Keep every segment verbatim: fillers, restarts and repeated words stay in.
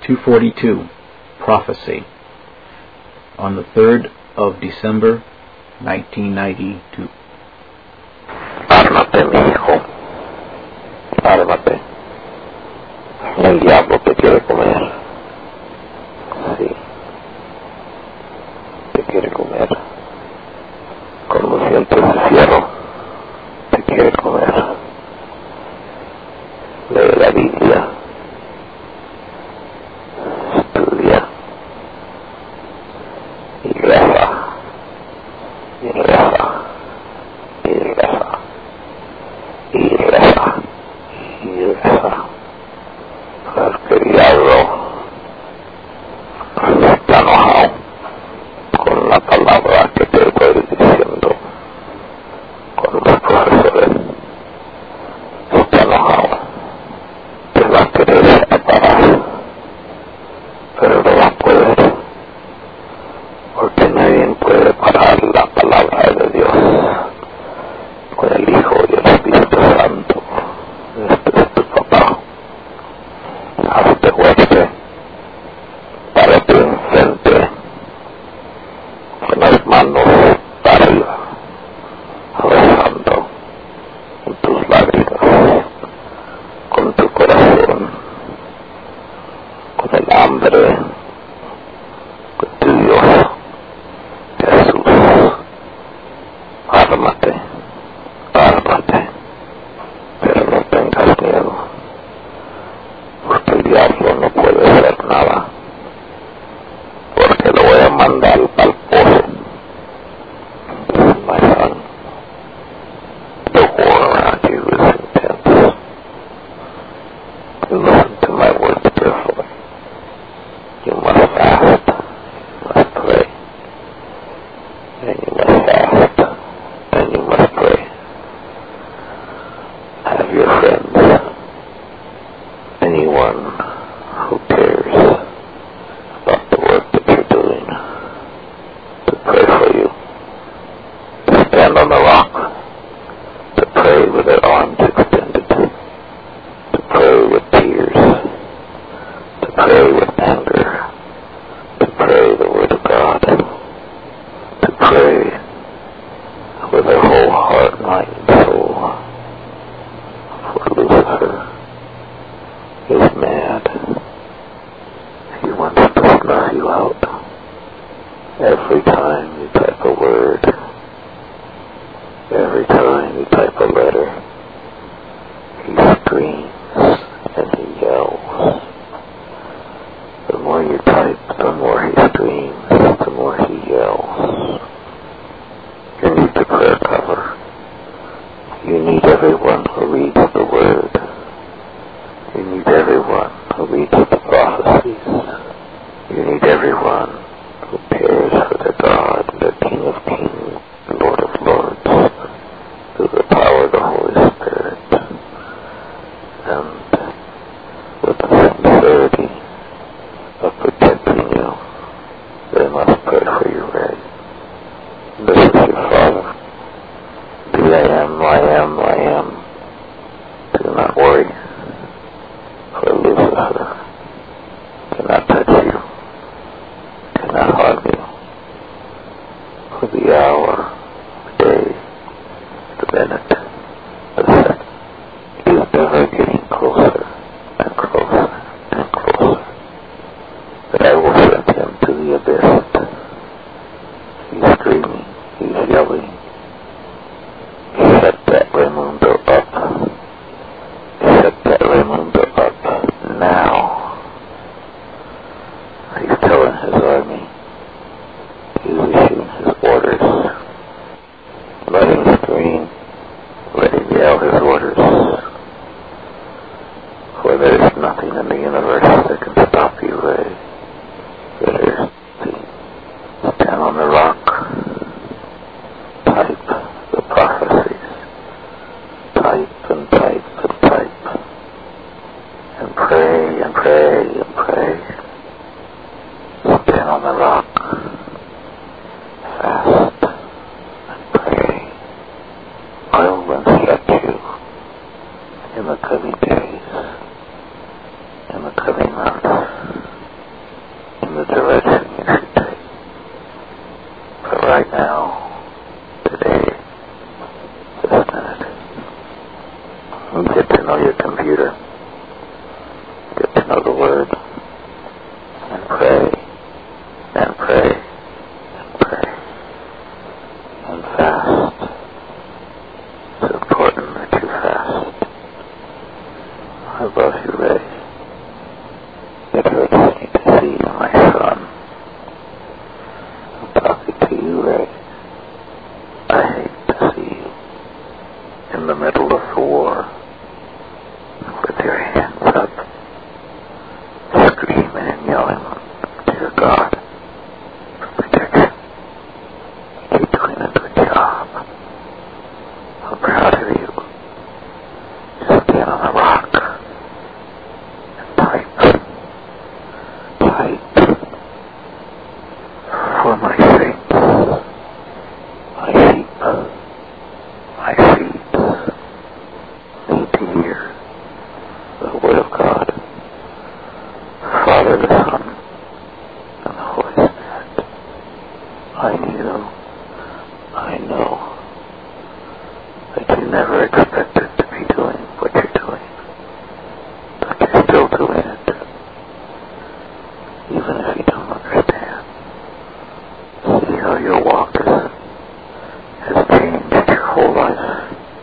two forty-two, Prophecy, on the third of December, nineteen ninety-two. Ármate, mi hijo, ármate. El diablo te quiere comer. Sí, te quiere comer. Con los dientes de fierro, te quiere comer. Lee la Biblia. Estudia. Y reza. Y reza. Y reza. Y reza. Y reza. Porque el diablo está enojado con la palabra que te estoy diciendo, con los profesores. Está enojado, te va a querer apagar, pero no va a poder, porque nadie puede parar la palabra de Dios con el Hijo y el Espíritu Santo. Este es tu papá. Hazte fuerte, párate enfrente, con las manos para arriba, rezando, con tus lágrimas, con tu corazón, con el hambre, con tu Dios, Jesús. Ármate, ármate, pero no tengas miedo, porque el diablo no puede hacer nada, porque lo voy a mandar al pozo. My son, the war around you is intense. Listen to my words carefully. You must fast, you must pray, and you must fast, and you must pray. Have your friends, anyone who cares about the work that you're doing, to pray for you, to stand on the rock, to pray with their arms extended, to pray with tears, to pray with anger, to pray the word of God, to pray with their whole heart, mind, and soul. For Lucifer is mad. He wants to snuff you out. Every time you type a word, every time you type a letter, he screams and he yells. The more you type, the more he screams, the more he yells. You need the prayer cover. You need everyone who reads the word. You need everyone who reads the prophecies. You need everyone who cares for their God, their King of Kings, Lord of Lords, through the power of the Holy Spirit. And with the sincerity of protecting you, they must pray for you, right? This is your Father. The I am, I am, I am. Do not worry, for Lucifer cannot touch you, cannot harm you. For the hour, the day, the minute, the second is ever getting closer and closer and closer, that I will send him to the abyss. He's screaming, he's yelling. Shut that Raimundo up. Shut that Raimundo up now. He's telling his army. He's issuing his orders. Let him scream. Let him yell his orders. For there is nothing in the universe that can stop you, Ray. There is nothing. of the Word, and pray, and pray, and pray, and fast. It's important that you fast. I love you, Ray. It hurts me to see my son. I'm talking to you, Ray. I hate to see you in the middle of the war with your hands up, screaming and yelling to your God for protection. You're doing a good job. I'm proud of you. Just stand on a rock and type. Type for my saints, my sheep, my seeds need to hear the Word of God, the Father, the Son, and the Holy Spirit. I knew, I know that you never expected to be doing what you're doing, but you're still doing it, even if you don't understand. See how your walk is, has changed your whole life.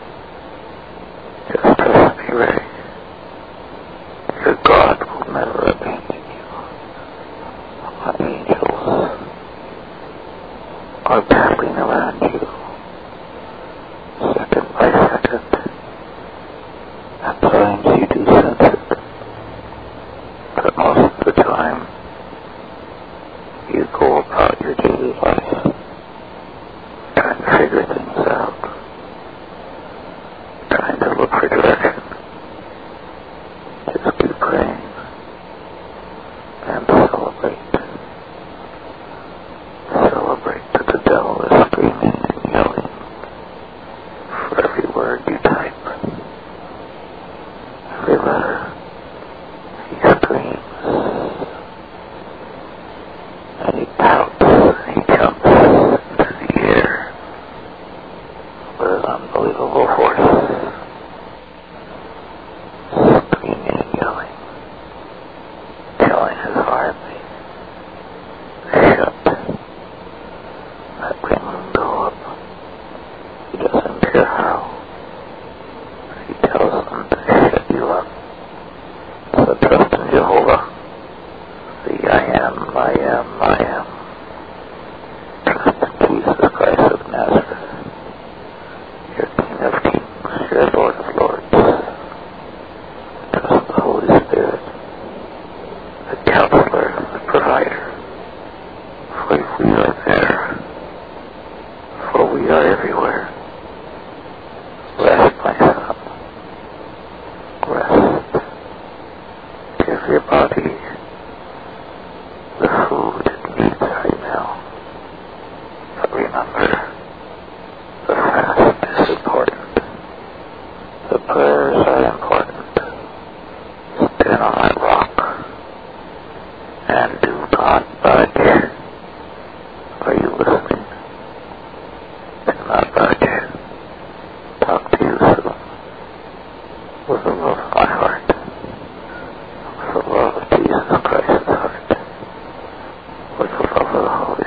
Just trust me, Ray. Your God will never abandon you. My angels are battling around you, second by second. At times you do sense it, but most of the time you go about your daily life trying to figure things out, trying to look for direction. Just keep praying and celebrate. Celebrate that the devil is screaming and yelling for every word you type, every letter. He screams and he pouts and he jumps into the air with an unbelievable force, screaming and yelling, telling his army, shut that green window up. He doesn't care how. He tells them to shut you up. So trust in Jehovah, the I am, I am, I am. Trust in Jesus Christ of Nazareth, your King of Kings, your Lord of Lords. Trust the Holy Spirit, the Counselor, the Provider. For we are there, for we are everywhere. Rest, my son. Rest. Give your body the food it needs right now. But remember, the fast is important. The prayers are important. Stand on that rock and do not budge. Are you listening? Do not budge. Talk to you soon. With the love of my heart. With the love of Jesus Christ's heart. With the love of the Holy